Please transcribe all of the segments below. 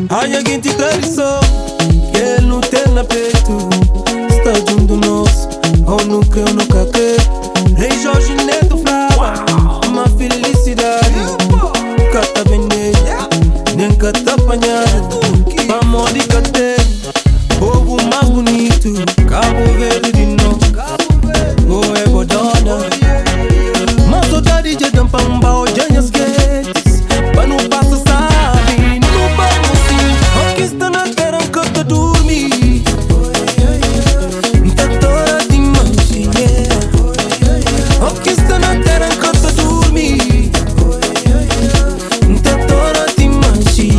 Há quente tradição que ele não tem na peito. Está junto nosso, ou não creu, nunca crê. Rei Jorge Neto Flava, uma felicidade. Cata vender, nem cata apanhado. Vamos de cate, povo mais bonito. Cabo Verde de novo, oh é bodona. Mas saudade de Dampamba, hoje as guetes. Mas não passa, sabe, não vamos sim. O que está na terra que eu dormi. Tá toda de manchê. O que está na terra que eu dormi. Tá toda de manchê.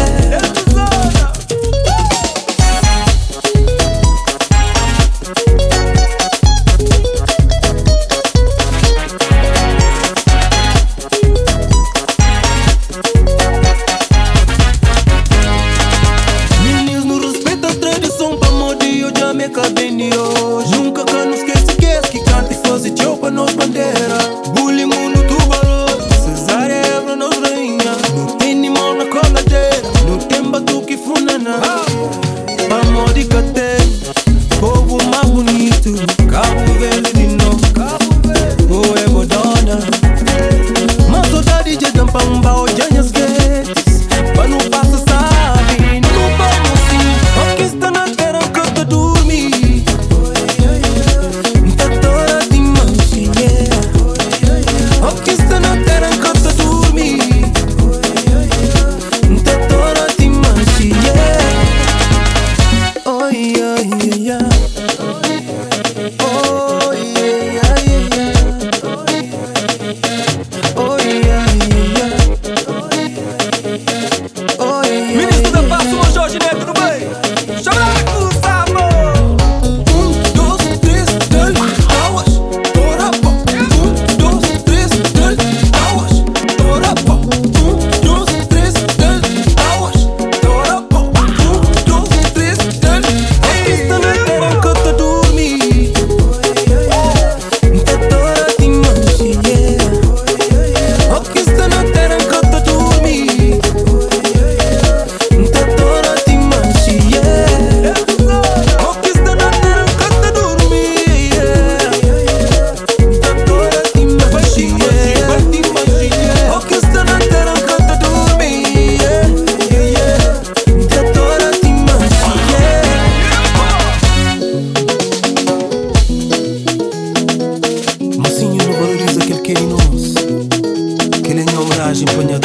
Nunca que não esquece que canta e faz tchau pra nós bandeira. Bullying no tubarão, Cesária Evra nos rainha. Não tem animal na coladeira, não tem batuque funana. Vamos de cate, povo mais bonito. Cabo Verde de novo, oh é bodona. Mas saudade de Dampamba, hoje as guetes. Mas não passa, sabe, não vamos sim. O que está na terra que eu tô dormi. Ministro da Paz, o Jorge Neto no meio. Chama a cruz, amor. 1, 2, 3, dale, aguas, tora pó. 1, 2, 3, dale, aguas, tora pó. 1, 2, 3, dale, aguas, tora pó. 1, 2, 3, dale. Está na terra que eu tô dormi. Tá toda de manchê. O que está na terra que eu tô dormi. Mocinho não valoriza aquele que é nosso. Que ele é em homenagem,